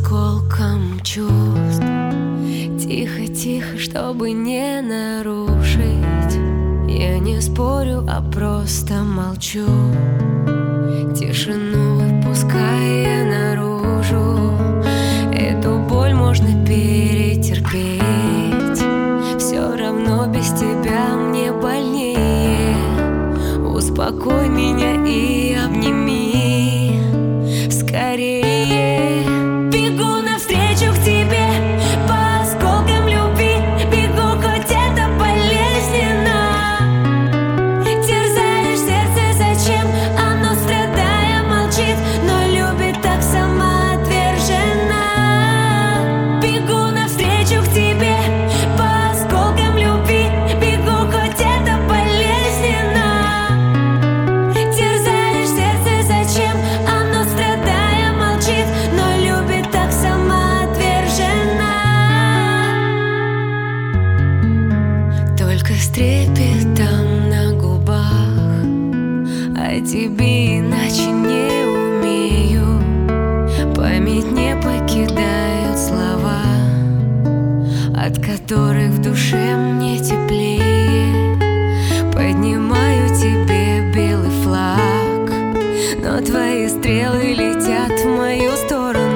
осколком чувств. Тихо-тихо, чтобы не нарушить, я не спорю, а просто молчу, тишину выпуская наружу. Эту боль можно перетерпеть, все равно без тебя мне больнее. Успокой меня и обними скорее. Бегу навстречу к тебе по осколкам любви, бегу, хоть это болезненно. Терзаешь сердце, зачем? Оно, страдая, молчит, но любит так самоотверженно. Бегу навстречу к тебе по осколкам любви, бегу, хоть это болезненно. Терзаешь сердце, зачем? Оно, страдая, молчит, но любит так самоотверженно. Только с трепетом на губах, а тебе иначе не умею. Память не покидают слова, от которых в душе мне теплее. Поднимаю тебе белый флаг, но твои стрелы летят в мою сторону.